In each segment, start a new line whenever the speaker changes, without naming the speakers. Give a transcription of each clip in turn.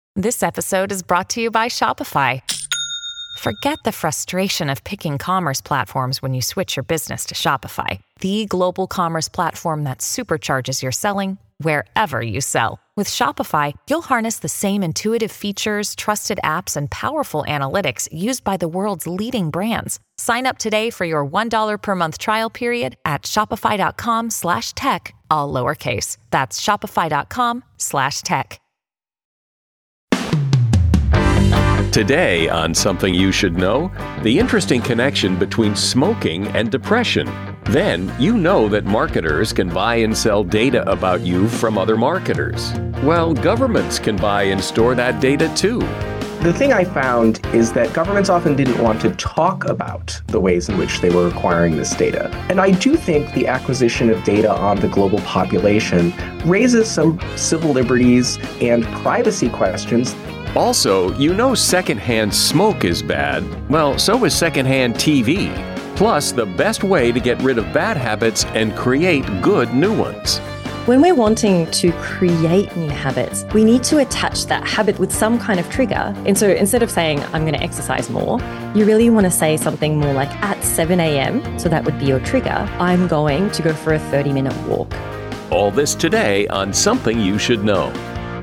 This episode is brought to you by Shopify. Forget the frustration of picking commerce platforms when you switch your business to Shopify, the global commerce platform that supercharges your selling wherever you sell. With Shopify, you'll harness the same intuitive features, trusted apps, and powerful analytics used by the world's leading brands. Sign up today for your $1 per month trial period at shopify.com/tech, all lowercase. That's shopify.com/tech.
Today on Something You Should Know, the interesting connection between smoking and depression. Then, you know that marketers can buy and sell data about you from other marketers. Well, governments can buy and store that data too.
The thing I found is that governments often didn't want to talk about the ways in which they were acquiring this data. And I do think the acquisition of data on the global population raises some civil liberties and privacy questions.
Also, you know secondhand smoke is bad. Well, so is secondhand TV. Plus, the best way to get rid of bad habits and create good new ones.
When we're wanting to create new habits, we need to attach that habit with some kind of trigger. And so instead of saying, I'm going to exercise more, you really want to say something more like at 7 a.m. So that would be your trigger. I'm going to go for a 30-minute walk.
All this today on Something You Should Know.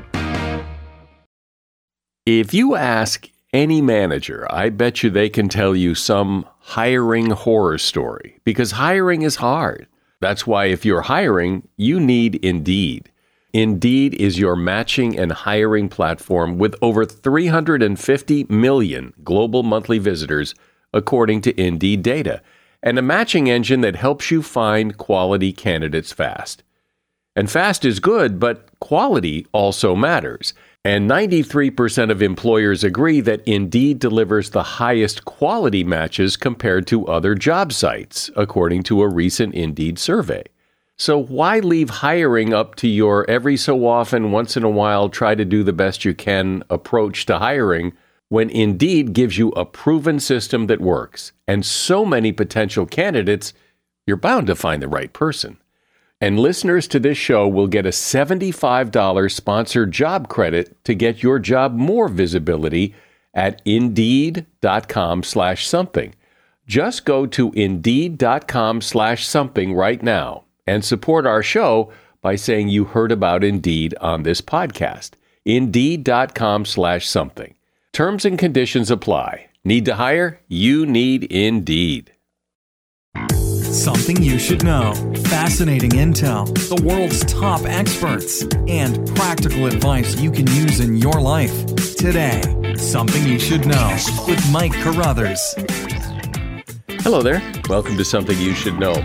If you ask any manager, I bet you they can tell you some hiring horror story, because hiring is hard. That's why if you're hiring, you need Indeed. Indeed is your matching and hiring platform with over 350 million global monthly visitors, according to Indeed data, and a matching engine that helps you find quality candidates fast. And fast is good, but quality also matters. And 93% of employers agree that Indeed delivers the highest quality matches compared to other job sites, according to a recent Indeed survey. So why leave hiring up to your every so often, once in a while, try to do the best you can approach to hiring when Indeed gives you a proven system that works and so many potential candidates, you're bound to find the right person. And listeners to this show will get a $75 sponsored job credit to get your job more visibility at Indeed.com/something. Just go to Indeed.com/something right now and support our show by saying you heard about Indeed on this podcast. Indeed.com/something. Terms and conditions apply. Need to hire? You need Indeed.
Something you should know. Fascinating intel, the world's top experts, and practical advice you can use in your life. Today, Something You Should Know with Mike Carruthers.
Hello there. Welcome to Something You Should Know.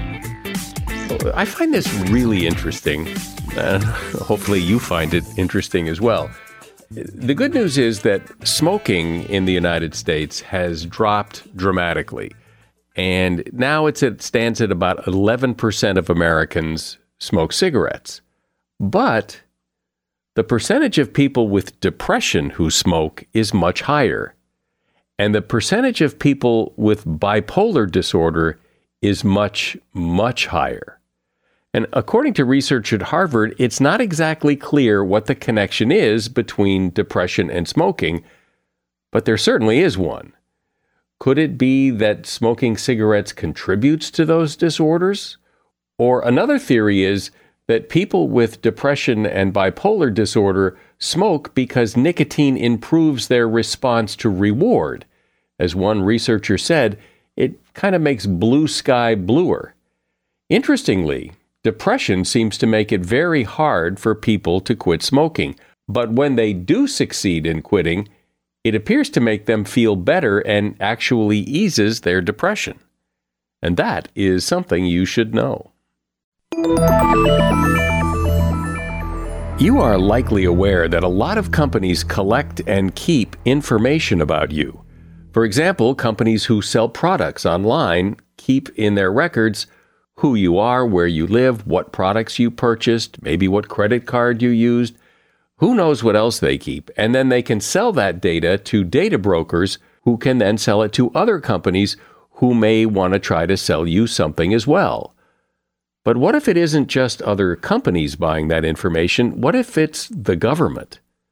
I find this really interesting. Hopefully you find it interesting as well. The good news is that smoking in the United States has dropped dramatically. And now it stands at about 11% of Americans smoke cigarettes. But the percentage of people with depression who smoke is much higher. And the percentage of people with bipolar disorder is much, much higher. And according to research at Harvard, it's not exactly clear what the connection is between depression and smoking, but there certainly is one. Could it be that smoking cigarettes contributes to those disorders? Or another theory is that people with depression and bipolar disorder smoke because nicotine improves their response to reward. As one researcher said, it kind of makes blue sky bluer. Interestingly, depression seems to make it very hard for people to quit smoking. But when they do succeed in quitting, it appears to make them feel better and actually eases their depression. And that is something you should know. You are likely aware that a lot of companies collect and keep information about you. For example, companies who sell products online keep in their records who you are, where you live, what products you purchased, maybe what credit card you used. Who knows what else they keep? And then they can sell that data to data brokers who can then sell it to other companies who may want to try to sell you something as well. But what if it isn't just other companies buying that information? What if it's the government?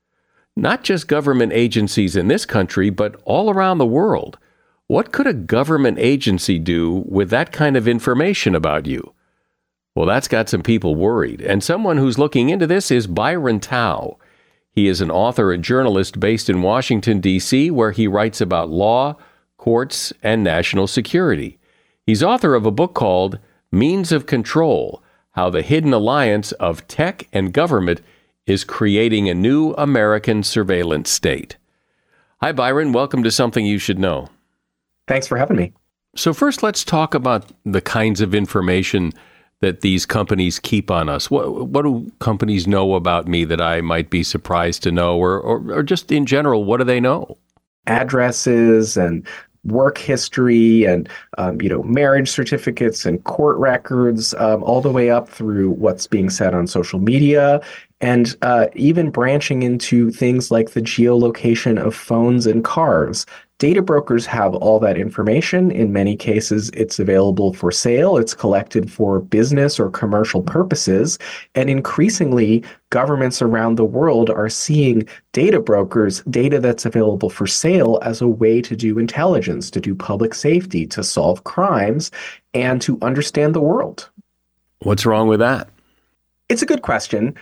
not just government agencies in this country, but all around the world. What could a government agency do with that kind of information about you? Well, that's got some people worried. And someone who's looking into this is Byron Tao. He is an author and journalist based in Washington, D.C., where he writes about law, courts, and national security. He's author of a book called Means of Control: How the Hidden Alliance of Tech and Government is Creating a New American Surveillance State. Hi, Byron. Welcome to Something You Should Know.
Thanks for having me.
So first, let's talk about the kinds of information that these companies keep on us. What do companies know about me that I might be surprised to know, or just in general, what do they know?
Addresses and work history and, marriage certificates and court records, all the way up through what's being said on social media, and even branching into things like the geolocation of phones and cars. Data brokers have all that information. In many cases, it's available for sale. It's collected for business or commercial purposes. And increasingly, governments around the world are seeing data brokers, data that's available for sale, as a way to do intelligence, to do public safety, to solve crimes, and to understand the world.
What's wrong with that?
It's a good question.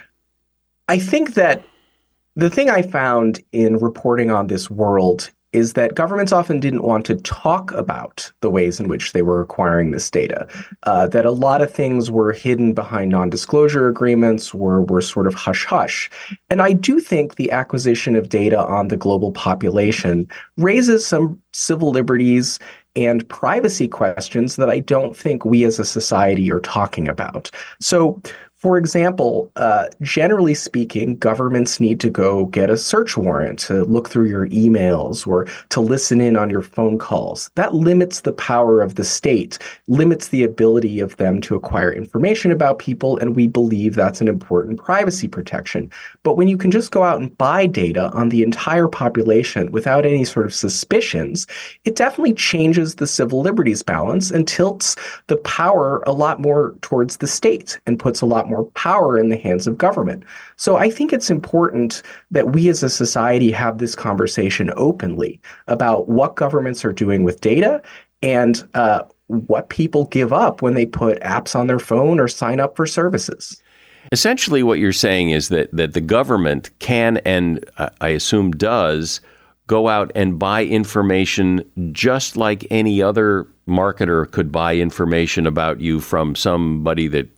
I think that the thing I found in reporting on this world is that governments often didn't want to talk about the ways in which they were acquiring this data, that a lot of things were hidden behind non-disclosure agreements, were sort of hush-hush. And I do think the acquisition of data on the global population raises some civil liberties and privacy questions that I don't think we as a society are talking about. So, for example, generally speaking, governments need to go get a search warrant to look through your emails or to listen in on your phone calls. That limits the power of the state, limits the ability of them to acquire information about people, and we believe that's an important privacy protection. But when you can just go out and buy data on the entire population without any sort of suspicions, it definitely changes the civil liberties balance and tilts the power a lot more towards the state and puts a lot more power in the hands of government. So I think it's important that we as a society have this conversation openly about what governments are doing with data and what people give up when they put apps on their phone or sign up for services.
Essentially, what you're saying is that the government can, and I assume does, go out and buy information just like any other marketer could buy information about you from somebody that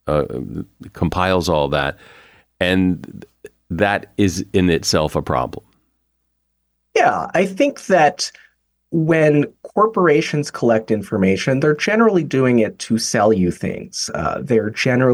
compiles all that, and that is in itself a problem.
Yeah, I think that when corporations collect information, they're generally doing it to sell you things. They're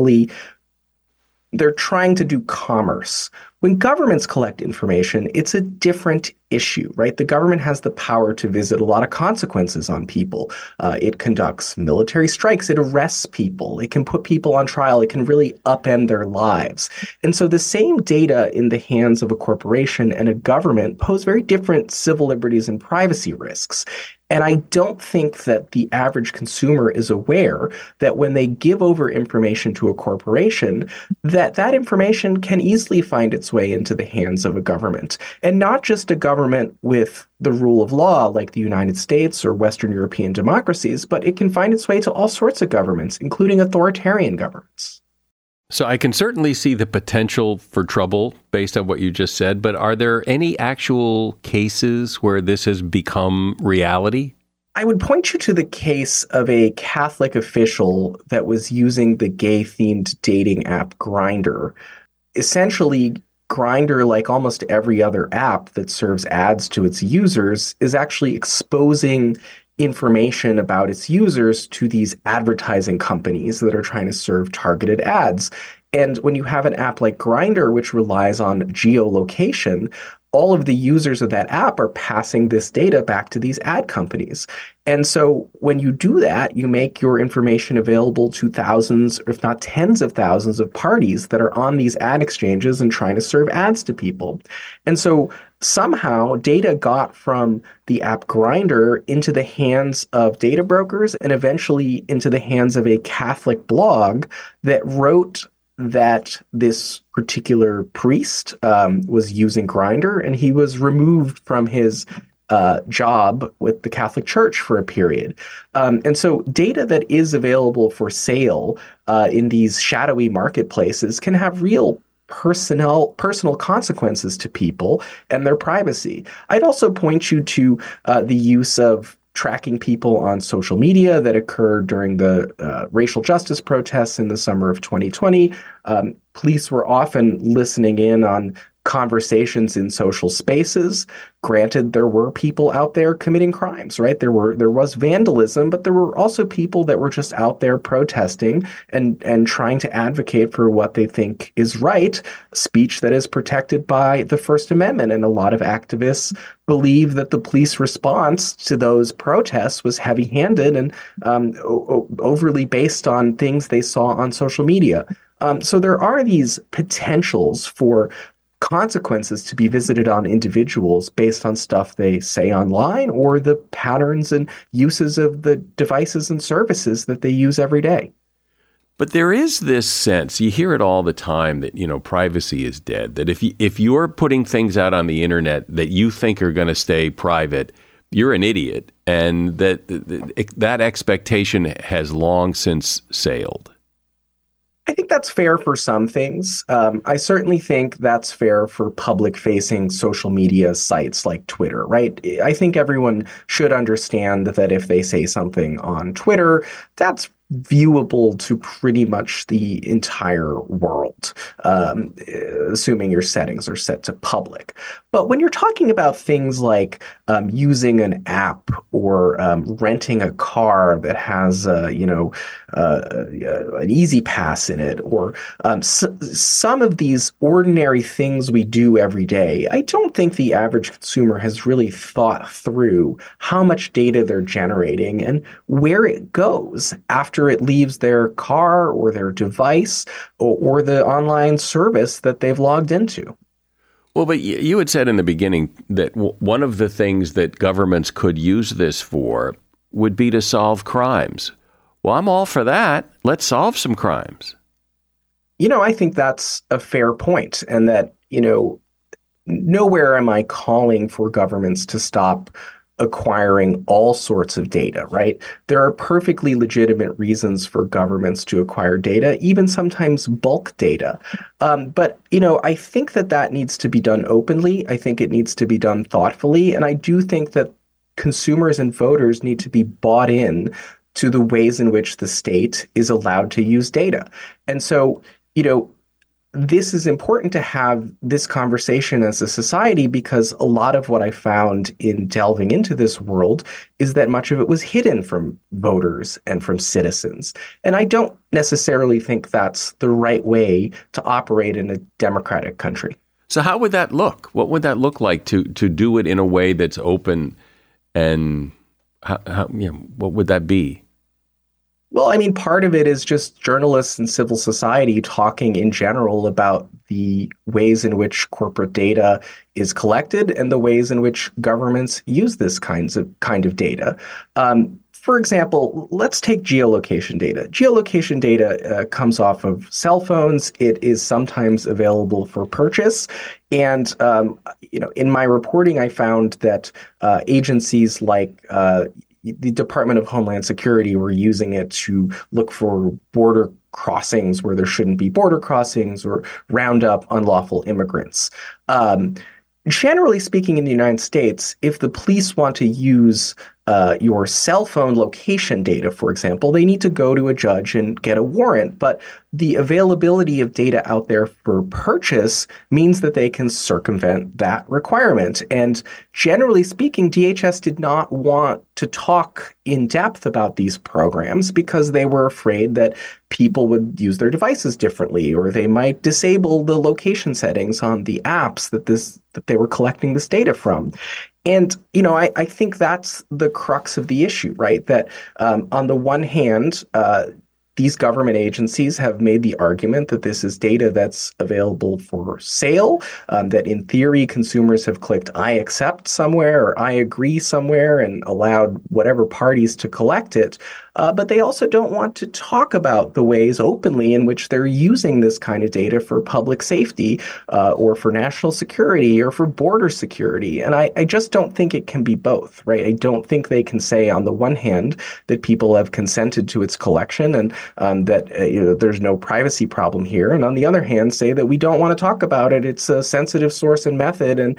trying to do commerce. When governments collect information, it's a different issue, right? The government has the power to visit a lot of consequences on people. It conducts military strikes. It arrests people. It can put people on trial. It can really upend their lives. And so the same data in the hands of a corporation and a government pose very different civil liberties and privacy risks. And I don't think that the average consumer is aware that when they give over information to a corporation, that information can easily find its way into the hands of a government. And not just a government with the rule of law like the United States or Western European democracies, but it can find its way to all sorts of governments, including authoritarian governments.
So I can certainly see the potential for trouble based on what you just said, but are there any actual cases where this has become reality?
I would point you to the case of a Catholic official that was using the gay-themed dating app Grindr. Essentially, Grindr, like almost every other app that serves ads to its users, is actually exposing information about its users to these advertising companies that are trying to serve targeted ads. And when you have an app like Grindr, which relies on geolocation, all of the users of that app are passing this data back to these ad companies. And so when you do that, you make your information available to thousands, if not tens of thousands of parties that are on these ad exchanges and trying to serve ads to people. And so somehow data got from the app Grindr into the hands of data brokers and eventually into the hands of a Catholic blog that wrote that this particular priest was using Grindr, and he was removed from his job with the Catholic Church for a period. And so data that is available for sale in these shadowy marketplaces can have real personal consequences to people and their privacy. I'd also point you to the use of tracking people on social media that occurred during the racial justice protests in the summer of 2020. Police were often listening in on conversations in social spaces. Granted, there were people out there committing crimes, right? There was vandalism, but there were also people that were just out there protesting and trying to advocate for what they think is right, speech that is protected by the First Amendment. And a lot of activists believe that the police response to those protests was heavy-handed and overly based on things they saw on social media. So there are these potentials for consequences to be visited on individuals based on stuff they say online or the patterns and uses of the devices and services that they use every day.
But there is this sense, you hear it all the time, that, privacy is dead, that if you're putting things out on the internet that you think are going to stay private, you're an idiot, and that expectation has long since sailed.
I think that's fair for some things. I certainly think that's fair for public-facing social media sites like Twitter, right? I think everyone should understand that if they say something on Twitter, that's viewable to pretty much the entire world, assuming your settings are set to public. But when you're talking about things like using an app or renting a car that has, an Easy Pass in it, or some of these ordinary things we do every day, I don't think the average consumer has really thought through how much data they're generating and where it goes after it leaves their car or their device or the online service that they've logged into.
Well, but you had said in the beginning that one of the things that governments could use this for would be to solve crimes. Well, I'm all for that. Let's solve some crimes.
I think that's a fair point, and that, nowhere am I calling for governments to stop acquiring all sorts of data, right? There are perfectly legitimate reasons for governments to acquire data, even sometimes bulk data. But I think that needs to be done openly. I think it needs to be done thoughtfully. And I do think that consumers and voters need to be bought in to the ways in which the state is allowed to use data. And so, this is important to have this conversation as a society, because a lot of what I found in delving into this world is that much of it was hidden from voters and from citizens. And I don't necessarily think that's the right way to operate in a democratic country.
So how would that look? What would that look like to do it in a way that's open, and what would that be?
Well, I mean, part of it is just journalists and civil society talking in general about the ways in which corporate data is collected and the ways in which governments use this kind of data. For example, let's take geolocation data. Geolocation data comes off of cell phones. It is sometimes available for purchase. And, in my reporting, I found that agencies like the Department of Homeland Security were using it to look for border crossings where there shouldn't be border crossings, or round up unlawful immigrants. Generally speaking, in the United States, if the police want to use your cell phone location data, for example, they need to go to a judge and get a warrant. But the availability of data out there for purchase means that they can circumvent that requirement. And generally speaking, DHS did not want to talk in depth about these programs because they were afraid that people would use their devices differently, or they might disable the location settings on the apps that they were collecting this data from. And, I think that's the crux of the issue, right? That on the one hand, these government agencies have made the argument that this is data that's available for sale, that in theory, consumers have clicked I accept somewhere or I agree somewhere and allowed whatever parties to collect it. But they also don't want to talk about the ways openly in which they're using this kind of data for public safety or for national security or for border security. And I just don't think it can be both, right? I don't think they can say on the one hand that people have consented to its collection and that there's no privacy problem here. And on the other hand, say that we don't want to talk about it. It's a sensitive source and method. And,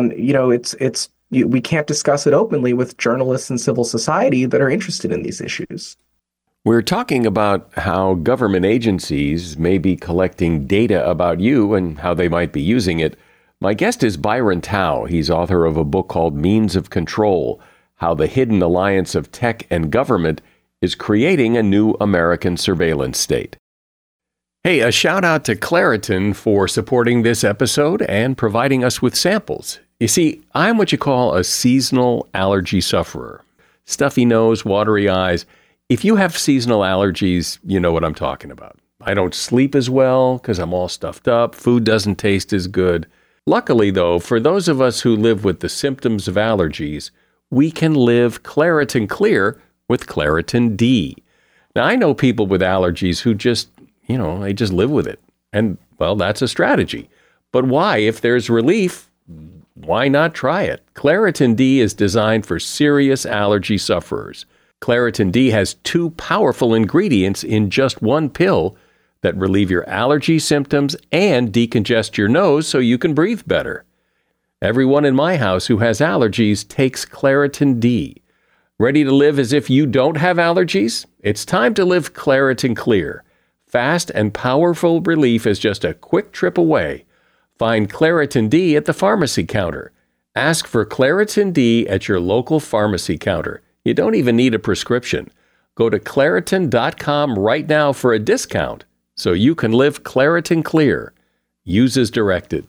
we can't discuss it openly with journalists and civil society that are interested in these issues.
We're talking about how government agencies may be collecting data about you and how they might be using it. My guest is Byron Tao. He's author of a book called Means of Control: How the Hidden Alliance of Tech and Government is Creating a New American Surveillance State. Hey, a shout out to Claritin for supporting this episode and providing us with samples. You see, I'm what you call a seasonal allergy sufferer. Stuffy nose, watery eyes. If you have seasonal allergies, you know what I'm talking about. I don't sleep as well because I'm all stuffed up. Food doesn't taste as good. Luckily, though, for those of us who live with the symptoms of allergies, we can live Claritin Clear with Claritin D. Now, I know people with allergies who just, they just live with it. And, well, that's a strategy. But why? If there's relief, why not try it? Claritin D is designed for serious allergy sufferers. Claritin D has 2 powerful ingredients in just one pill that relieve your allergy symptoms and decongest your nose so you can breathe better. Everyone in my house who has allergies takes Claritin D. Ready to live as if you don't have allergies? It's time to live Claritin Clear. Fast and powerful relief is just a quick trip away. Find Claritin D at the pharmacy counter. Ask for Claritin D at your local pharmacy counter. You don't even need a prescription. Go to Claritin.com right now for a discount so you can live Claritin Clear. Use as directed.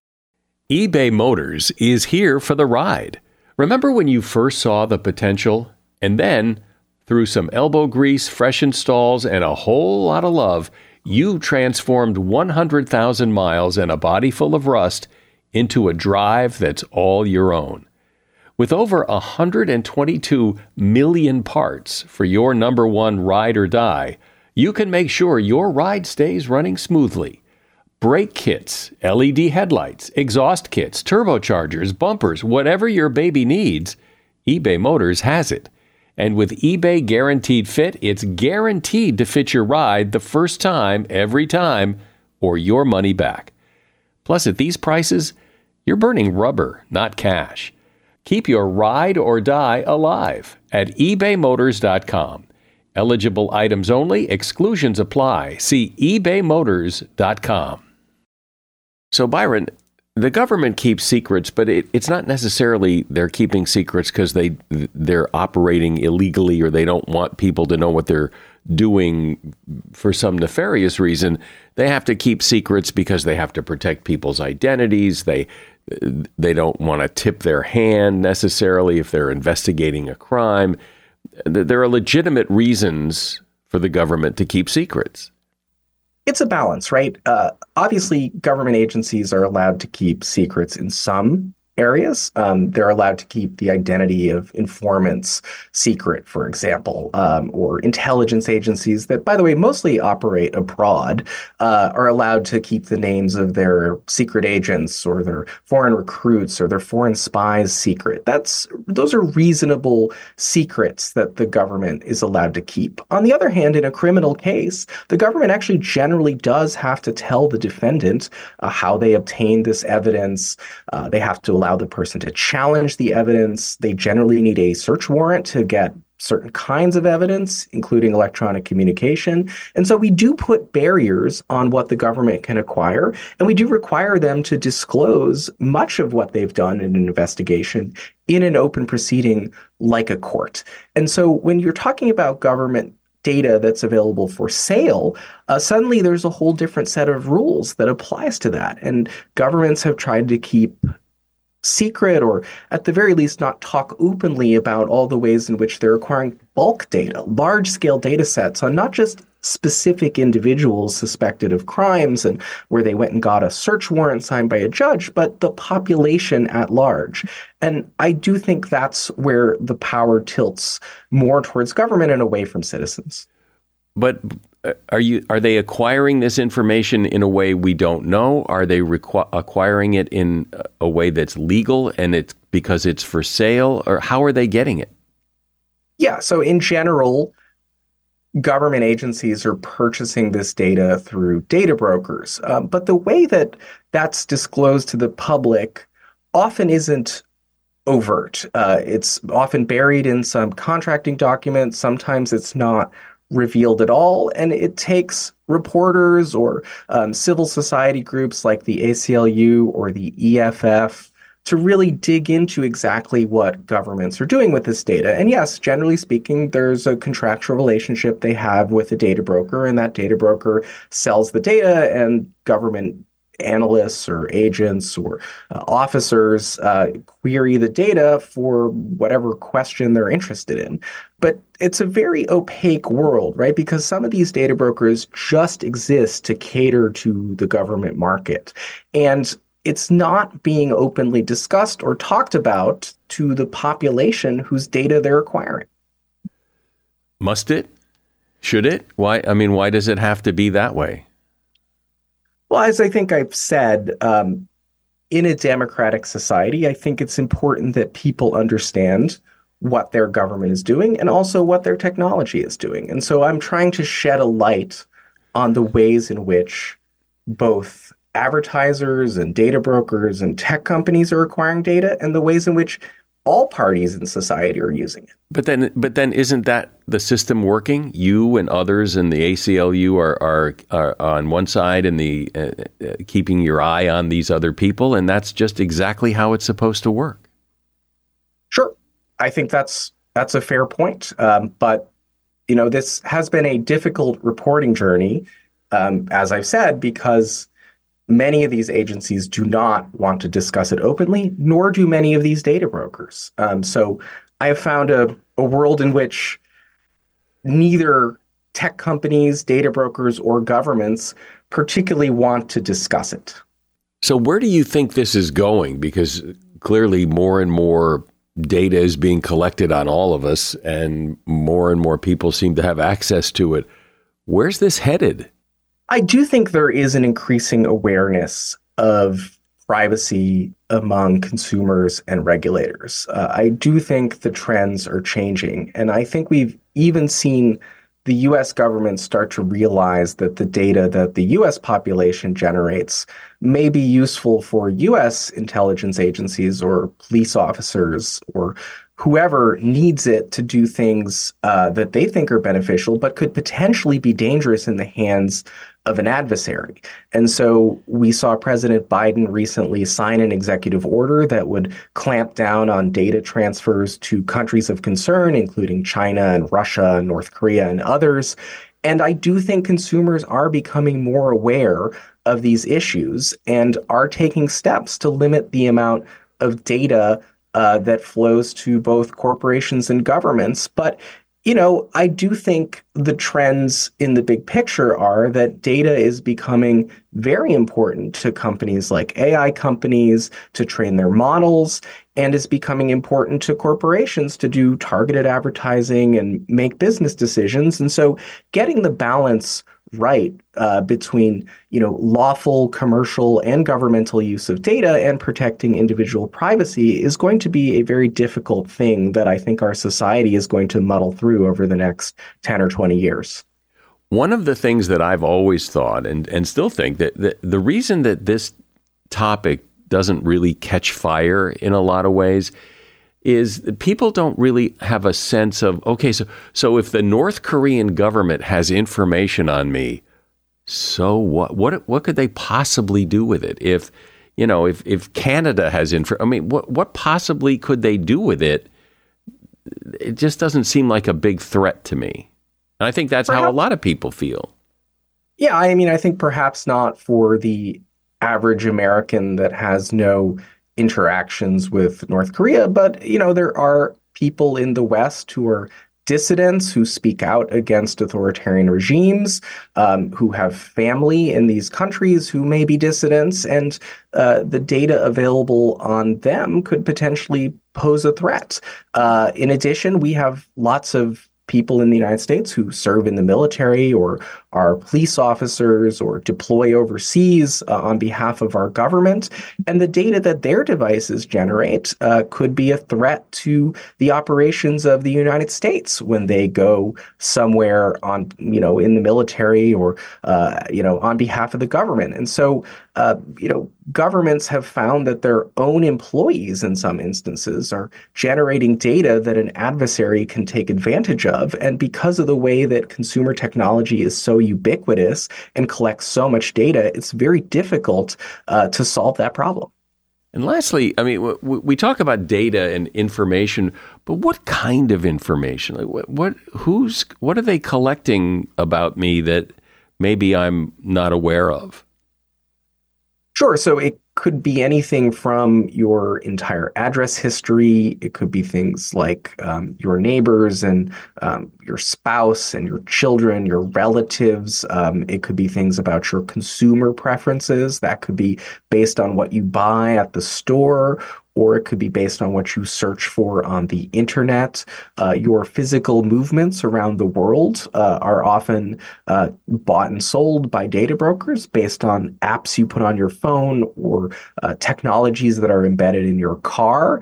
eBay Motors is here for the ride. Remember when you first saw the potential? And then, through some elbow grease, fresh installs, and a whole lot of love, you transformed 100,000 miles and a body full of rust into a drive that's all your own. With over 122 million parts for your number one ride or die, you can make sure your ride stays running smoothly. Brake kits, LED headlights, exhaust kits, turbochargers, bumpers, whatever your baby needs, eBay Motors has it. And with eBay Guaranteed Fit, it's guaranteed to fit your ride the first time, every time, or your money back. Plus, at these prices, you're burning rubber, not cash. Keep your ride or die alive at ebaymotors.com. Eligible items only, exclusions apply. See ebaymotors.com. So, Byron, the government keeps secrets, but it's not necessarily they're keeping secrets because they're operating illegally or they don't want people to know what they're doing for some nefarious reason. They have to keep secrets because they have to protect people's identities. They don't want to tip their hand necessarily if they're investigating a crime. There are legitimate reasons for the government to keep secrets.
It's a balance, right? Obviously, government agencies are allowed to keep secrets in some areas. They're allowed to keep the identity of informants secret, for example, or intelligence agencies that, by the way, mostly operate abroad, are allowed to keep the names of their secret agents or their foreign recruits or their foreign spies secret. Those are reasonable secrets that the government is allowed to keep. On the other hand, in a criminal case, the government actually generally does have to tell the defendant how they obtained this evidence. They have to allow the person to challenge the evidence. They generally need a search warrant to get certain kinds of evidence, including electronic communication. And so we do put barriers on what the government can acquire, and we do require them to disclose much of what they've done in an investigation in an open proceeding like a court. And so when you're talking about government data that's available for sale, suddenly there's a whole different set of rules that applies to that. And governments have tried to keep secret, or at the very least not talk openly about all the ways in which they're acquiring bulk data, large-scale data sets on not just specific individuals suspected of crimes and where they went and got a search warrant signed by a judge, but the population at large. And I do think that's where the power tilts more towards government and away from citizens.
But are they acquiring this information in a way we don't know? Are they acquiring it in a way that's legal and it's because it's for sale? Or how are they getting it?
Yeah, so in general, government agencies are purchasing this data through data brokers. But the way that that's disclosed to the public often isn't overt. It's often buried in some contracting document. Sometimes it's not revealed at all. And it takes reporters or civil society groups like the ACLU or the EFF to really dig into exactly what governments are doing with this data. And yes, generally speaking, there's a contractual relationship they have with a data broker, and that data broker sells the data, and government analysts or agents or officers query the data for whatever question they're interested in. But it's a very opaque world, right? Because some of these data brokers just exist to cater to the government market. And it's not being openly discussed or talked about to the population whose data they're acquiring.
Must it? Should it? Why? I mean, why does it have to be that way?
Well, as I think I've said, in a democratic society, I think it's important that people understand what their government is doing and also what their technology is doing. And so I'm trying to shed a light on the ways in which both advertisers and data brokers and tech companies are acquiring data and the ways in which all parties in society are using it.
But then isn't that the system working? You and others in the ACLU are on one side and the keeping your eye on these other people, and that's just exactly how it's supposed to work.
Sure. I think that's a fair point. But, this has been a difficult reporting journey, as I've said, because many of these agencies do not want to discuss it openly, nor do many of these data brokers. So I have found a world in which neither tech companies, data brokers, or governments particularly want to discuss it.
So where do you think this is going? Because clearly more and more data is being collected on all of us, and more people seem to have access to it. Where's this headed?
I do think there is an increasing awareness of privacy among consumers and regulators. I do think the trends are changing, and I think we've even seen the U.S. government start to realize that the data that the U.S. population generates may be useful for U.S. intelligence agencies or police officers or whoever needs it to do things that they think are beneficial, but could potentially be dangerous in the hands of an adversary. And so we saw President Biden recently sign an executive order that would clamp down on data transfers to countries of concern, including China and Russia and North Korea and others. And I do think consumers are becoming more aware of these issues and are taking steps to limit the amount of data that flows to both corporations and governments. But I do think the trends in the big picture are that data is becoming very important to companies like AI companies to train their models, and is becoming important to corporations to do targeted advertising and make business decisions. And so getting the balance right between lawful commercial and governmental use of data and protecting individual privacy is going to be a very difficult thing that I think our society is going to muddle through over the next 10 or 20 years.
One of the things that I've always thought and still think that the reason that this topic doesn't really catch fire in a lot of ways is that people don't really have a sense of, okay, so if the North Korean government has information on me, so what could they possibly do with it? If Canada has what possibly could they do with it? It just doesn't seem like a big threat to me. And I think that's how a lot of people feel.
Yeah, I think perhaps not for the average American that has no interactions with North Korea, but, there are people in the West who are dissidents, who speak out against authoritarian regimes, who have family in these countries who may be dissidents, and the data available on them could potentially pose a threat. In addition, we have lots of people in the United States who serve in the military or are police officers or deploy overseas on behalf of our government. And the data that their devices generate could be a threat to the operations of the United States when they go somewhere on, in the military or, on behalf of the government. And so, governments have found that their own employees in some instances are generating data that an adversary can take advantage of. And because of the way that consumer technology is so ubiquitous and collects so much data, it's very difficult to solve that problem.
And lastly, I mean, we talk about data and information, but what kind of information? Like what are they collecting about me that maybe I'm not aware of?
Sure. So it could be anything from your entire address history. It could be things like your neighbors and your spouse and your children, your relatives. It could be things about your consumer preferences. That could be based on what you buy at the store, or it could be based on what you search for on the internet. Your physical movements around the world are often bought and sold by data brokers based on apps you put on your phone or technologies that are embedded in your car.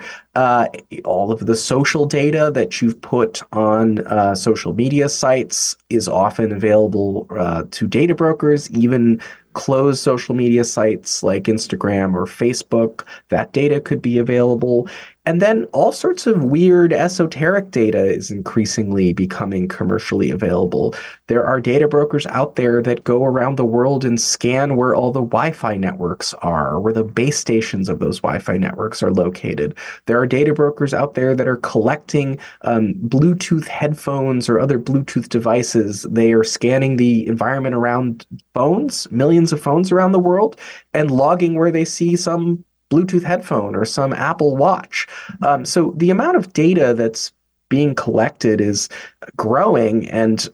All of the social data that you've put on social media sites is often available to data brokers, even closed social media sites like Instagram or Facebook. That data could be available. And then all sorts of weird esoteric data is increasingly becoming commercially available. There are data brokers out there that go around the world and scan where all the Wi-Fi networks are, where the base stations of those Wi-Fi networks are located. There are data brokers out there that are collecting Bluetooth headphones or other Bluetooth devices. They are scanning the environment around phones, millions of phones around the world, and logging where they see some Bluetooth headphone or some Apple Watch. So the amount of data that's being collected is growing, and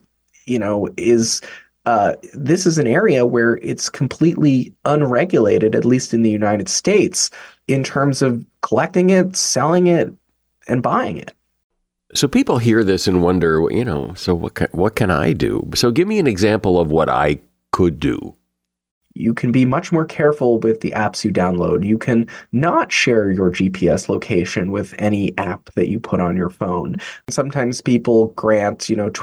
this is an area where it's completely unregulated, at least in the United States, in terms of collecting it, selling it, and buying it.
So people hear this and wonder, so what can I do? So give me an example of what I could do.
You can be much more careful with the apps you download. You can not share your GPS location with any app that you put on your phone. Sometimes people grant,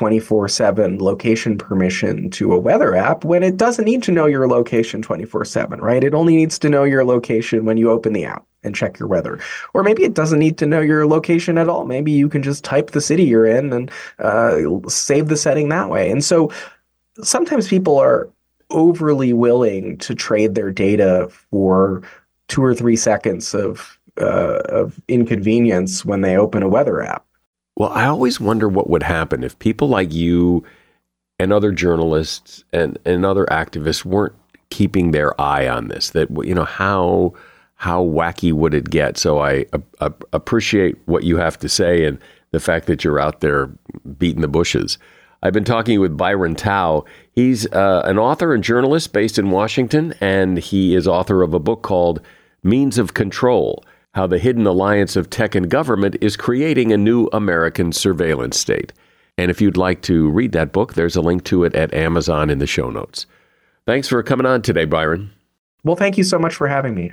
24/7 location permission to a weather app when it doesn't need to know your location 24/7, right? It only needs to know your location when you open the app and check your weather. Or maybe it doesn't need to know your location at all. Maybe you can just type the city you're in and save the setting that way. And so sometimes people are overly willing to trade their data for 2 or 3 seconds of inconvenience when they open a weather app.
Well, I always wonder what would happen if people like you and other journalists and other activists weren't keeping their eye on this, that, how wacky would it get? So I appreciate what you have to say and the fact that you're out there beating the bushes. I've been talking with Byron Tao. He's an author and journalist based in Washington, and he is author of a book called Means of Control: How the Hidden Alliance of Tech and Government is Creating a New American Surveillance State. And if you'd like to read that book, there's a link to it at Amazon in the show notes. Thanks for coming on today, Byron.
Well, thank you so much for having me.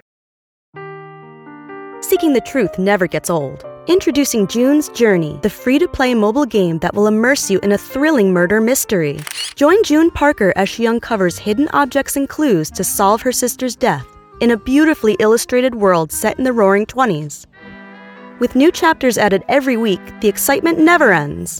Seeking the truth never gets old. Introducing June's Journey, the free-to-play mobile game that will immerse you in a thrilling murder mystery. Join June Parker as she uncovers hidden objects and clues to solve her sister's death in a beautifully illustrated world set in the Roaring '20s. With new chapters added every week, the excitement never ends.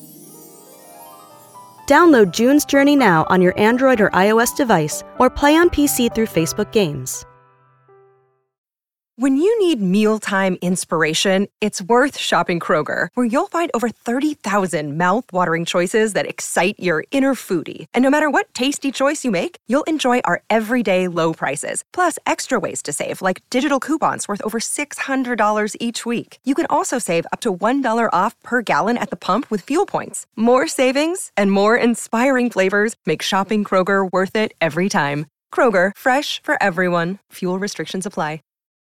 Download June's Journey now on your Android or iOS device, or play on PC through Facebook Games.
When you need mealtime inspiration, it's worth shopping Kroger, where you'll find over 30,000 mouth-watering choices that excite your inner foodie. And no matter what tasty choice you make, you'll enjoy our everyday low prices, plus extra ways to save, like digital coupons worth over $600 each week. You can also save up to $1 off per gallon at the pump with fuel points. More savings and more inspiring flavors make shopping Kroger worth it every time. Kroger, fresh for everyone. Fuel restrictions apply.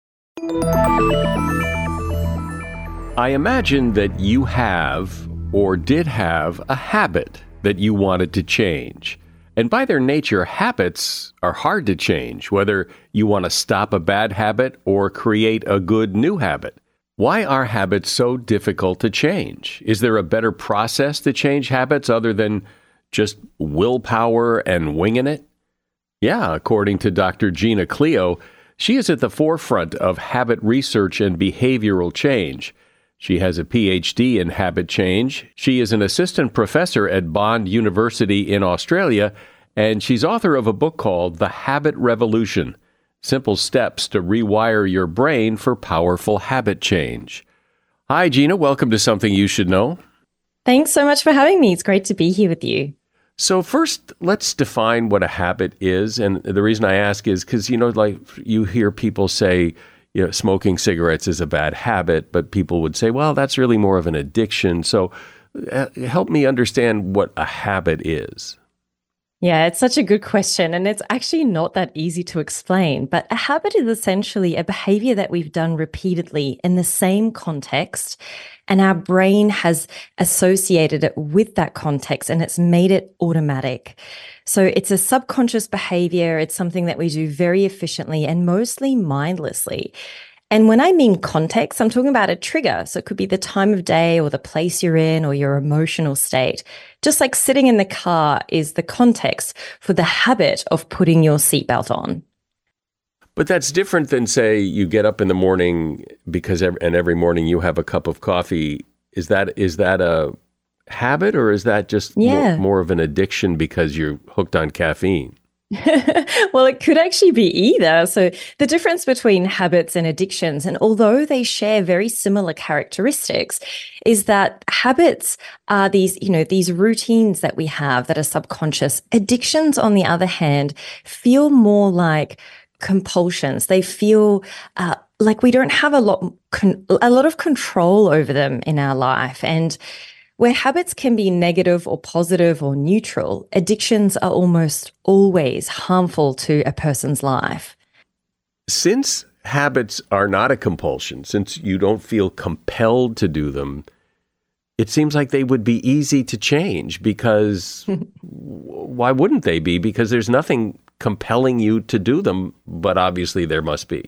I imagine that you have or did have a habit that you wanted to change. And by their nature, habits are hard to change, whether you want to stop a bad habit or create a good new habit. Why are habits so difficult to change? Is there a better process to change habits other than just willpower and winging it? Yeah, according to Dr. Gina Cleo, she is at the forefront of habit research and behavioral change. She has a PhD in habit change. She is an assistant professor at Bond University in Australia, and she's author of a book called The Habit Revolution: Simple Steps to Rewire Your Brain for Powerful Habit Change. Hi, Gina. Welcome to Something You Should Know.
Thanks so much for having me. It's great to be here with you.
So first, let's define what a habit is. And the reason I ask is because, like you hear people say, smoking cigarettes is a bad habit, but people would say, well, that's really more of an addiction. So help me understand what a habit is.
Yeah, it's such a good question, and it's actually not that easy to explain. But a habit is essentially a behavior that we've done repeatedly in the same context, and our brain has associated it with that context, and it's made it automatic. So it's a subconscious behavior. It's something that we do very efficiently and mostly mindlessly. And when I mean context, I'm talking about a trigger. So it could be the time of day or the place you're in or your emotional state. Just like sitting in the car is the context for the habit of putting your seatbelt on.
But that's different than, say, you get up in the morning every morning you have a cup of coffee. Is that a habit, or is that just more of an addiction because you're hooked on caffeine?
Well, it could actually be either. So the difference between habits and addictions, and although they share very similar characteristics, is that habits are these routines that we have that are subconscious. Addictions, on the other hand, feel more like compulsions. They feel like we don't have a lot of control over them in our life. And where habits can be negative or positive or neutral, addictions are almost always harmful to a person's life.
Since habits are not a compulsion, since you don't feel compelled to do them, it seems like they would be easy to change, because why wouldn't they be? Because there's nothing compelling you to do them, but obviously there must be.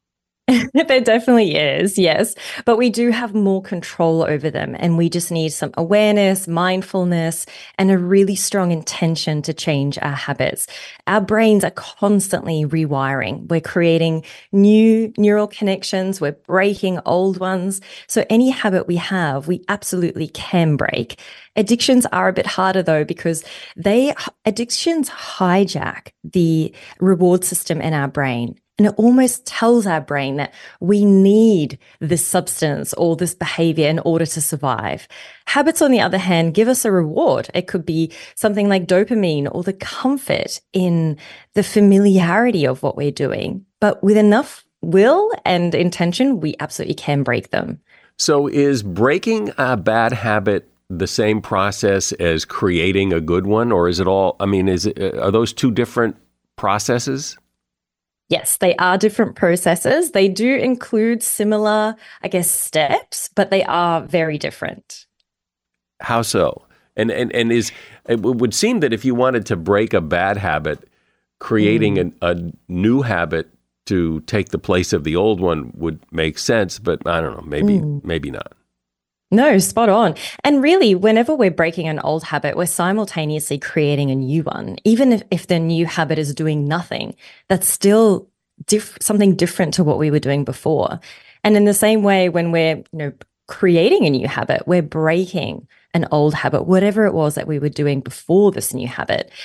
There definitely is, yes. But we do have more control over them, and we just need some awareness, mindfulness, and a really strong intention to change our habits. Our brains are constantly rewiring. We're creating new neural connections. We're breaking old ones. So any habit we have, we absolutely can break. Addictions are a bit harder, though, because addictions hijack the reward system in our brain. And it almost tells our brain that we need this substance or this behavior in order to survive. Habits, on the other hand, give us a reward. It could be something like dopamine or the comfort in the familiarity of what we're doing. But with enough will and intention, we absolutely can break them.
So is breaking a bad habit the same process as creating a good one? Or is it all, are those two different processes?
Yes, they are different processes. They do include similar, steps, but they are very different.
How so? And it would seem that if you wanted to break a bad habit, creating a new habit to take the place of the old one would make sense, but I don't know, maybe not.
No, spot on. And really, whenever we're breaking an old habit, we're simultaneously creating a new one. Even if the new habit is doing nothing, that's still something different to what we were doing before. And in the same way, when we're creating a new habit, we're breaking an old habit, whatever it was that we were doing before this new habit.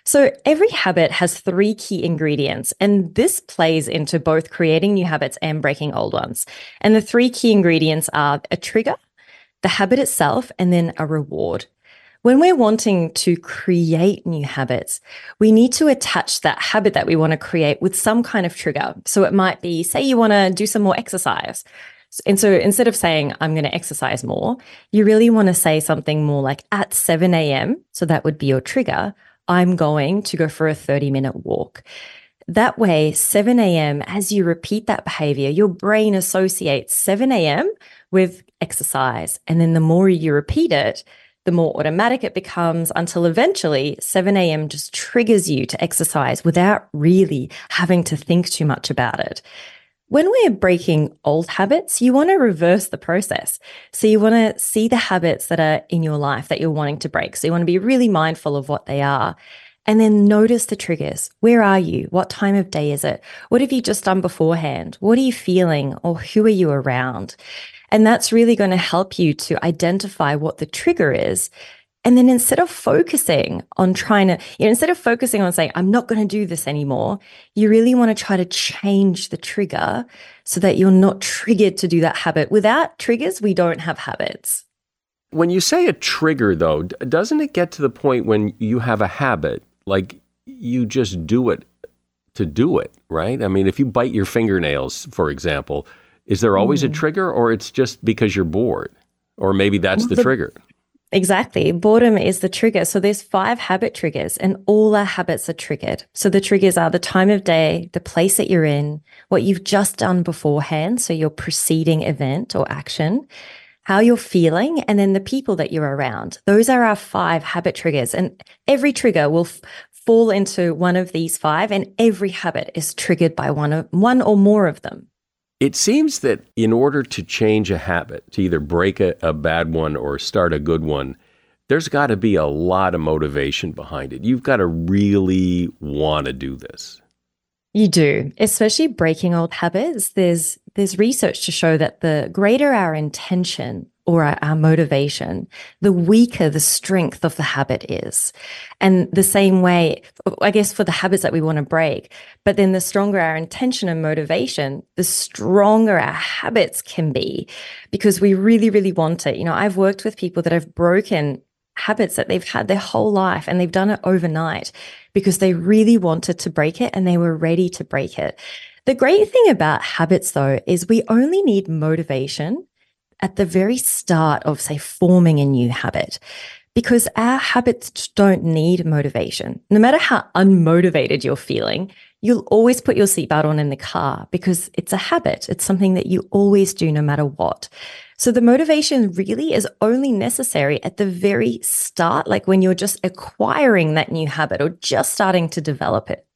So every habit has three key ingredients, and this plays into both creating new habits and breaking old ones. And the three key ingredients are a trigger, the habit itself, and then a reward. When we're wanting to create new habits, we need to attach that habit that we want to create with some kind of trigger. So it might be, say you want to do some more exercise. And so instead of saying, I'm going to exercise more, you really want to say something more like at 7 a.m. So that would be your trigger. I'm going to go for a 30-minute walk. That way, 7 a.m., as you repeat that behavior, your brain associates 7 a.m. with exercise. And then the more you repeat it, the more automatic it becomes until eventually 7 a.m. just triggers you to exercise without really having to think too much about it. When we're breaking old habits, you want to reverse the process. So you want to see the habits that are in your life that you're wanting to break. So you want to be really mindful of what they are. And then notice the triggers. Where are you? What time of day is it? What have you just done beforehand? What are you feeling? Or who are you around? And that's really going to help you to identify what the trigger is. And then instead of focusing on instead of focusing on saying, I'm not going to do this anymore, you really want to try to change the trigger so that you're not triggered to do that habit. Without triggers, we don't have habits.
When you say a trigger, though, doesn't it get to the point when you have a habit, like you just do it to do it, right? I mean, if you bite your fingernails, for example, is there always a trigger, or it's just because you're bored? Or maybe that's the trigger.
Exactly. Boredom is the trigger. So there's 5 habit triggers, and all our habits are triggered. So the triggers are the time of day, the place that you're in, what you've just done beforehand, so your preceding event or action, how you're feeling, and then the people that you're around. Those are our 5 habit triggers. And every trigger will fall into one of these 5, and every habit is triggered by one or more of them.
It seems that in order to change a habit, to either break a bad one or start a good one, there's got to be a lot of motivation behind it. You've got to really want to do this.
You do, especially breaking old habits. There's research to show that the greater our intention or our motivation, the weaker the strength of the habit is. And the same way, I guess, for the habits that we want to break, but then the stronger our intention and motivation, the stronger our habits can be, because we really, really want it. You know, I've worked with people that have broken habits that they've had their whole life, and they've done it overnight because they really wanted to break it and they were ready to break it. The great thing about habits, though, is we only need motivation at the very start of, say, forming a new habit, because our habits don't need motivation. No matter how unmotivated you're feeling, you'll always put your seatbelt on in the car because it's a habit. It's something that you always do no matter what. So the motivation really is only necessary at the very start, like when you're just acquiring that new habit or just starting to develop it.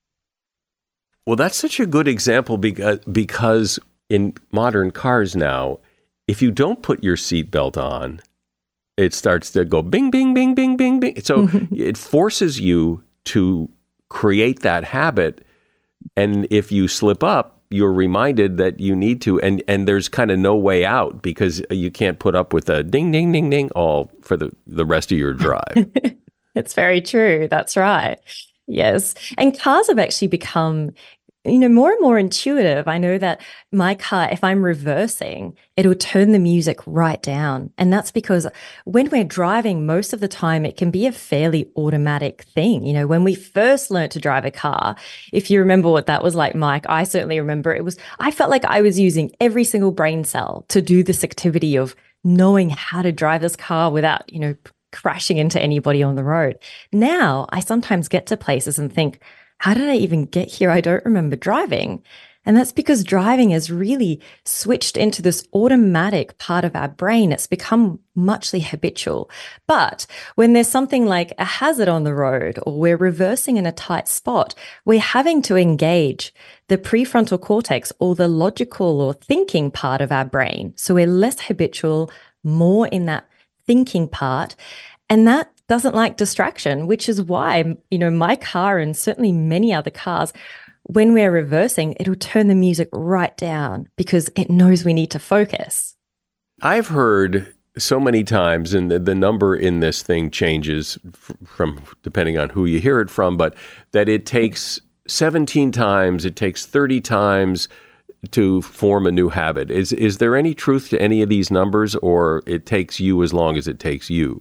Well, that's such a good example because in modern cars now, if you don't put your seatbelt on, it starts to go bing, bing, bing, bing, bing, bing. So it forces you to create that habit. And if you slip up, you're reminded that you need to. And there's kind of no way out because you can't put up with a ding, ding, ding, ding all for the rest of your drive.
It's very true. That's right. Yes. And cars have actually become, more and more intuitive. I know that my car, if I'm reversing, it'll turn the music right down. And that's because when we're driving, most of the time, it can be a fairly automatic thing. When we first learned to drive a car, if you remember what that was like, Mike, I certainly remember I felt like I was using every single brain cell to do this activity of knowing how to drive this car without, crashing into anybody on the road. Now, I sometimes get to places and think, how did I even get here? I don't remember driving. And that's because driving has really switched into this automatic part of our brain. It's become muchly habitual. But when there's something like a hazard on the road or we're reversing in a tight spot, we're having to engage the prefrontal cortex or the logical or thinking part of our brain. So we're less habitual, more in that thinking part. And that doesn't like distraction, which is why, my car and certainly many other cars, when we're reversing, it'll turn the music right down because it knows we need to focus.
I've heard so many times, and the number in this thing changes from depending on who you hear it from, but that it takes 17 times, it takes 30 times to form a new habit. Is there any truth to any of these numbers, or it takes you as long as it takes you?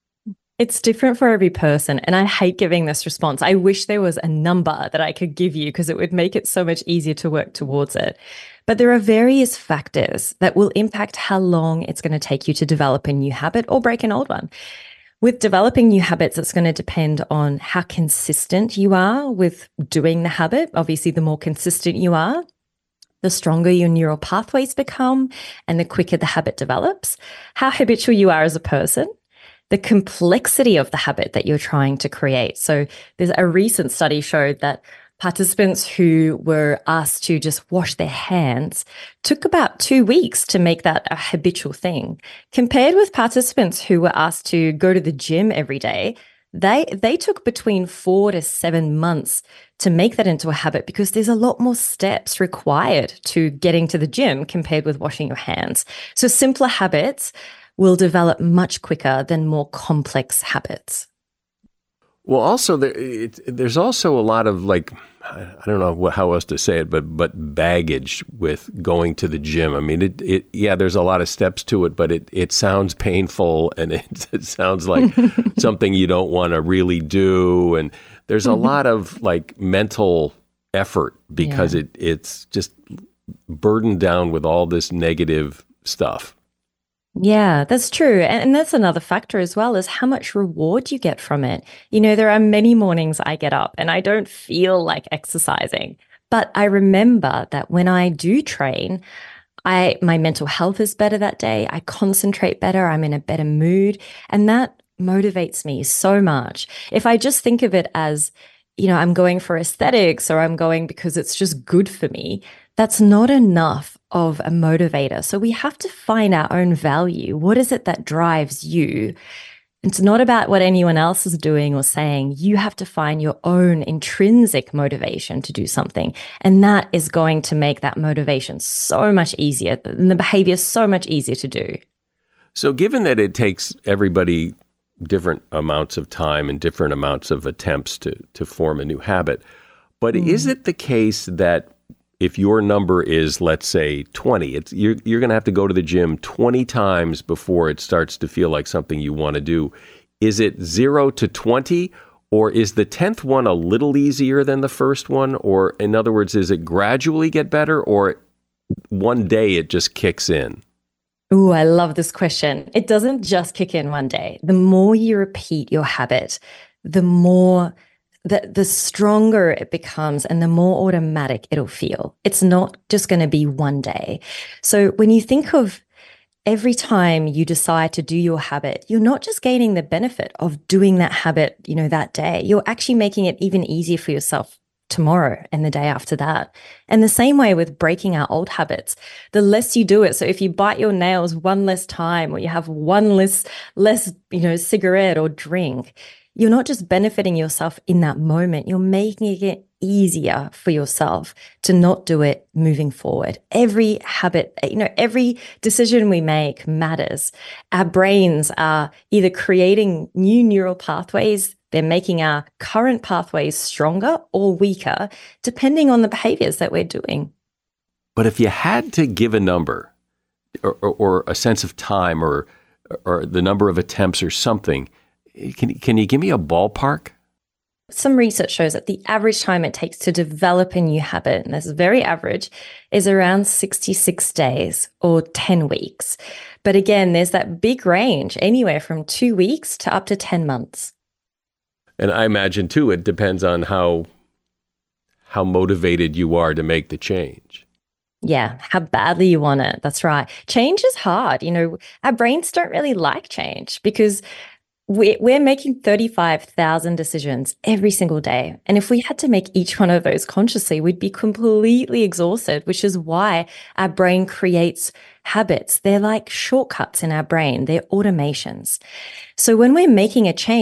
It's different for every person. And I hate giving this response. I wish there was a number that I could give you because it would make it so much easier to work towards it. But there are various factors that will impact how long it's going to take you to develop a new habit or break an old one. With developing new habits, it's going to depend on how consistent you are with doing the habit. Obviously, the more consistent you are, the stronger your neural pathways become and the quicker the habit develops. How habitual you are as a person, the complexity of the habit that you're trying to create. So there's a recent study showed that participants who were asked to just wash their hands took about 2 weeks to make that a habitual thing. Compared with participants who were asked to go to the gym every day, they took between 4 to 7 months to make that into a habit because there's a lot more steps required to getting to the gym compared with washing your hands. So simpler habits will develop much quicker than more complex habits.
Well, also there's also a lot of I don't know how else to say it, but baggage with going to the gym. I mean, there's a lot of steps to it, but it sounds painful and it sounds like something you don't want to really do. And there's a lot of mental effort because it's just burdened down with all this negative stuff.
Yeah, that's true. And that's another factor as well, is how much reward you get from it. There are many mornings I get up and I don't feel like exercising, but I remember that when I do train, my mental health is better that day. I concentrate better. I'm in a better mood. And that motivates me so much. If I just think of it as, I'm going for aesthetics or I'm going because it's just good for me, that's not enough of a motivator. So we have to find our own value. What is it that drives you? It's not about what anyone else is doing or saying. You have to find your own intrinsic motivation to do something. And that is going to make that motivation so much easier and the behavior so much easier to do.
So given that it takes everybody different amounts of time and different amounts of attempts to form a new habit, but is it the case that if your number is, let's say, 20, you're going to have to go to the gym 20 times before it starts to feel like something you want to do. Is it 0 to 20, or is the 10th one a little easier than the first one? Or in other words, is it gradually get better, or one day it just kicks in?
Ooh, I love this question. It doesn't just kick in one day. The more you repeat your habit, the more the stronger it becomes and the more automatic it'll feel. It's not just going to be one day. So when you think of every time you decide to do your habit, you're not just gaining the benefit of doing that habit, that day. You're actually making it even easier for yourself tomorrow and the day after that. And the same way with breaking our old habits, the less you do it. So if you bite your nails one less time, or you have one less cigarette or drink, you're not just benefiting yourself in that moment, you're making it easier for yourself to not do it moving forward. Every habit, every decision we make matters. Our brains are either creating new neural pathways, they're making our current pathways stronger or weaker, depending on the behaviors that we're doing.
But if you had to give a number or a sense of time or the number of attempts or something, can you give me a ballpark?
Some research shows that the average time it takes to develop a new habit, and this is very average, is around 66 days or 10 weeks. But again, there's that big range, anywhere from 2 weeks to up to 10 months.
And I imagine, too, it depends on how motivated you are to make the change.
Yeah, how badly you want it. That's right. Change is hard. Our brains don't really like change because we're making 35,000 decisions every single day. And if we had to make each one of those consciously, we'd be completely exhausted, which is why our brain creates habits. They're like shortcuts in our brain. They're automations. So when we're making a change,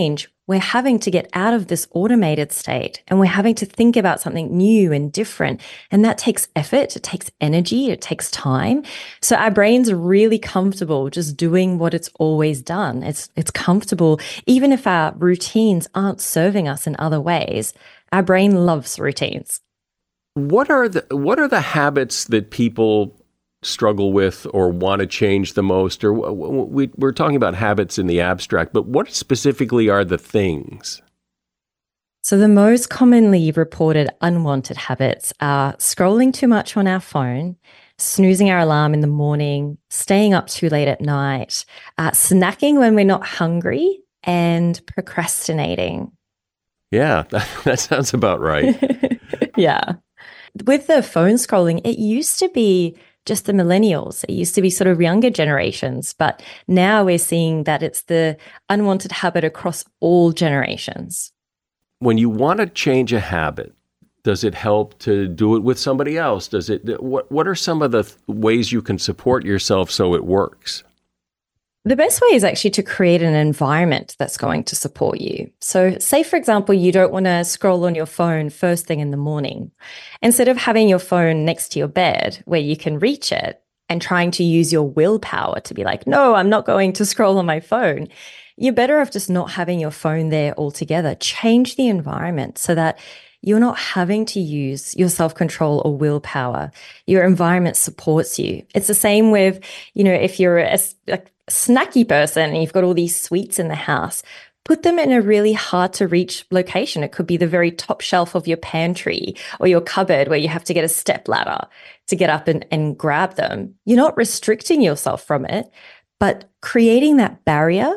we're having to get out of this automated state and we're having to think about something new and different. And that takes effort, it takes energy, it takes time. So our brains are really comfortable just doing what it's always done. It's comfortable, even if our routines aren't serving us in other ways. Our brain loves routines.
What are the habits that people struggle with or want to change the most? Or we're talking about habits in the abstract, but what specifically are the things?
So the most commonly reported unwanted habits are scrolling too much on our phone, snoozing our alarm in the morning, staying up too late at night, snacking when we're not hungry, and procrastinating.
Yeah, that sounds about right.
Yeah. With the phone scrolling, it used to be just the millennials. It used to be sort of younger generations, but now we're seeing that it's the unwanted habit across all generations.
When you want to change a habit, does it help to do it with somebody else? What are some of the ways you can support yourself so it works?
The best way is actually to create an environment that's going to support you. So say, for example, you don't want to scroll on your phone first thing in the morning. Instead of having your phone next to your bed where you can reach it and trying to use your willpower to be like, no, I'm not going to scroll on my phone, you're better off just not having your phone there altogether. Change the environment so that you're not having to use your self-control or willpower. Your environment supports you. It's the same with, if you're a snacky person and you've got all these sweets in the house, put them in a really hard to reach location. It could be the very top shelf of your pantry or your cupboard where you have to get a step ladder to get up and grab them. You're not restricting yourself from it, but creating that barrier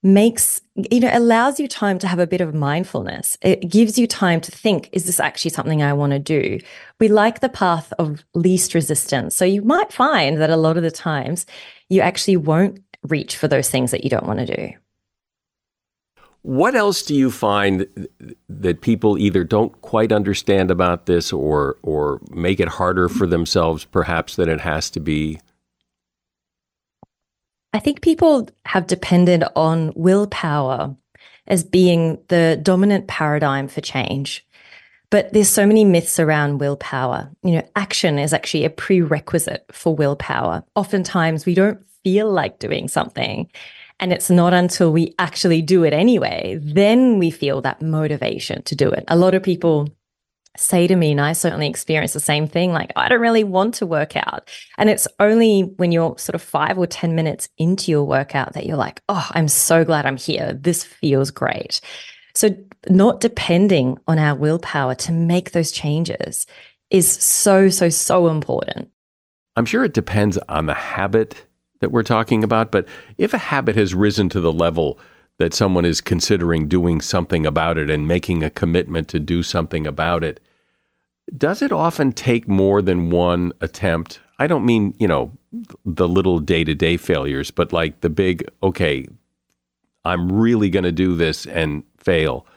allows you time to have a bit of mindfulness. It gives you time to think, is this actually something I want to do? We like the path of least resistance. So you might find that a lot of the times you actually won't reach for those things that you don't want to do.
What else do you find that people either don't quite understand about this or make it harder for themselves perhaps than it has to be?
I think people have depended on willpower as being the dominant paradigm for change. But there's so many myths around willpower. Action is actually a prerequisite for willpower. Oftentimes we don't feel like doing something, and it's not until we actually do it anyway, then we feel that motivation to do it. A lot of people say to me, and I certainly experience the same thing, like, I don't really want to work out. And it's only when you're sort of 5 or 10 minutes into your workout that you're like, oh, I'm so glad I'm here. This feels great. So not depending on our willpower to make those changes is so, so, so important.
I'm sure it depends on the habit that we're talking about, but if a habit has risen to the level that someone is considering doing something about it and making a commitment to do something about it, does it often take more than one attempt? I don't mean, the little day-to-day failures, but like the big, okay, I'm really going to do this and fail.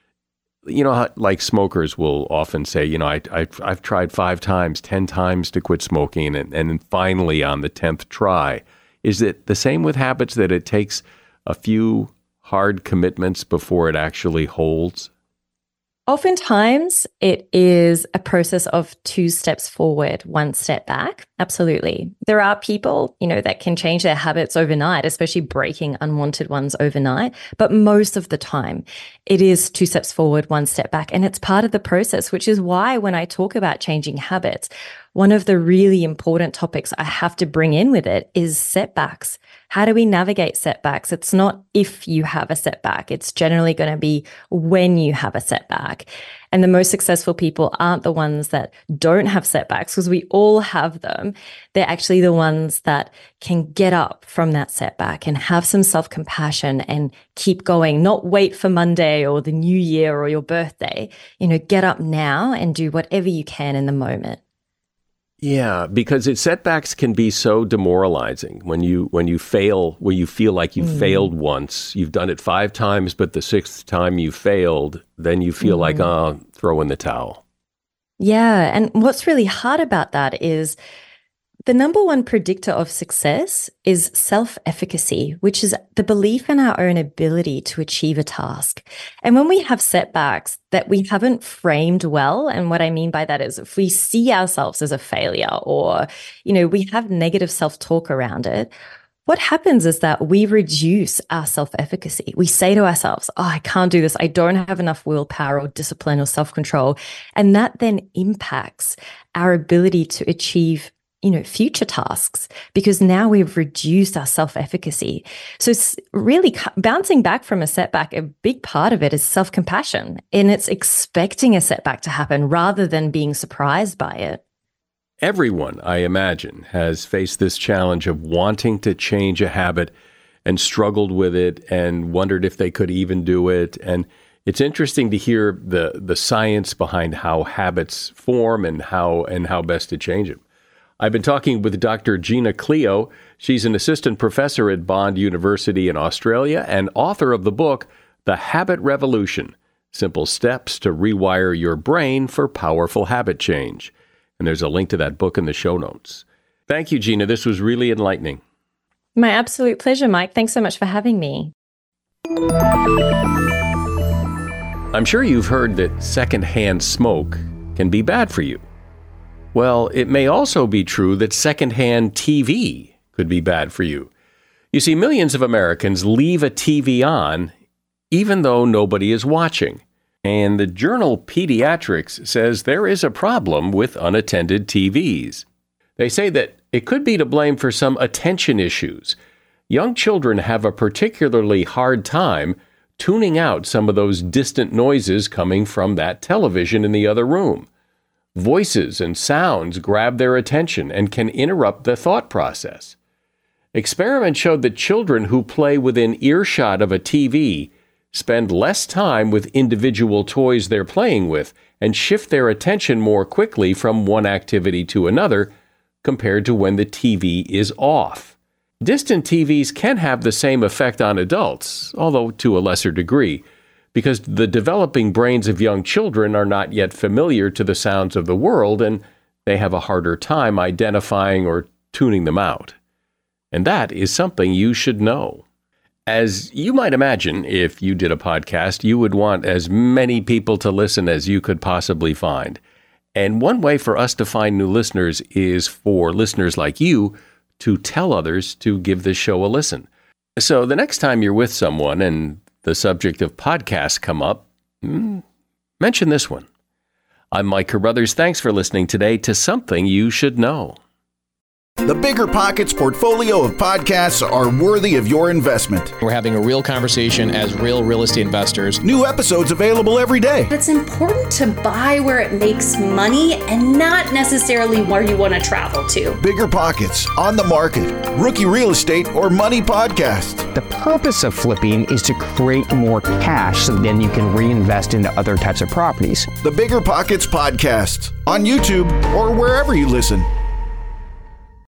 Like smokers will often say, I've tried 5 times, 10 times to quit smoking, and finally on the 10th try. Is it the same with habits, that it takes a few hard commitments before it actually holds?
Oftentimes, it is a process of 2 steps forward, 1 step back. Absolutely. There are people, that can change their habits overnight, especially breaking unwanted ones overnight. But most of the time, it is 2 steps forward, 1 step back. And it's part of the process, which is why when I talk about changing habits, one of the really important topics I have to bring in with it is setbacks. How do we navigate setbacks? It's not if you have a setback. It's generally going to be when you have a setback. And the most successful people aren't the ones that don't have setbacks, because we all have them. They're actually the ones that can get up from that setback and have some self-compassion and keep going, not wait for Monday or the new year or your birthday. Get up now and do whatever you can in the moment.
Yeah, because setbacks can be so demoralizing when you fail, where you feel like you failed once. You've done it 5 times, but the 6th time you failed, then you feel like, throw in the towel.
Yeah, and what's really hard about that is The number one predictor of success is self-efficacy, which is the belief in our own ability to achieve a task. And when we have setbacks that we haven't framed well, and what I mean by that is if we see ourselves as a failure or, we have negative self-talk around it, what happens is that we reduce our self-efficacy. We say to ourselves, I can't do this. I don't have enough willpower or discipline or self-control. And that then impacts our ability to achieve future tasks, because now we've reduced our self-efficacy. So it's really bouncing back from a setback, a big part of it is self-compassion, and it's expecting a setback to happen rather than being surprised by it.
Everyone, I imagine, has faced this challenge of wanting to change a habit and struggled with it and wondered if they could even do it. And it's interesting to hear the science behind how habits form and how best to change them. I've been talking with Dr. Gina Cleo. She's an assistant professor at Bond University in Australia and author of the book, The Habit Revolution: Simple Steps to Rewire Your Brain for Powerful Habit Change. And there's a link to that book in the show notes. Thank you, Gina. This was really enlightening.
My absolute pleasure, Mike. Thanks so much for having me.
I'm sure you've heard that secondhand smoke can be bad for you. Well, it may also be true that secondhand TV could be bad for you. You see, millions of Americans leave a TV on even though nobody is watching. And the journal Pediatrics says there is a problem with unattended TVs. They say that it could be to blame for some attention issues. Young children have a particularly hard time tuning out some of those distant noises coming from that television in the other room. Voices and sounds grab their attention and can interrupt the thought process. Experiments showed that children who play within earshot of a TV spend less time with individual toys they're playing with and shift their attention more quickly from one activity to another compared to when the TV is off. Distant TVs can have the same effect on adults, although to a lesser degree, because the developing brains of young children are not yet familiar to the sounds of the world, and they have a harder time identifying or tuning them out. And that is something you should know. As you might imagine, if you did a podcast, you would want as many people to listen as you could possibly find. And one way for us to find new listeners is for listeners like you to tell others to give this show a listen. So the next time you're with someone and the subject of podcasts come up, mention this one. I'm Mike Carruthers. Thanks for listening today to Something You Should Know.
The Bigger Pockets portfolio of podcasts are worthy of your investment.
We're having a real conversation as real estate investors.
New episodes available every day.
It's important to buy where it makes money and not necessarily where you want to travel to.
Bigger Pockets, On the Market, Rookie Real Estate, or Money Podcast.
The purpose of flipping is to create more cash so then you can reinvest into other types of properties.
The Bigger Pockets Podcast, on YouTube or wherever you listen.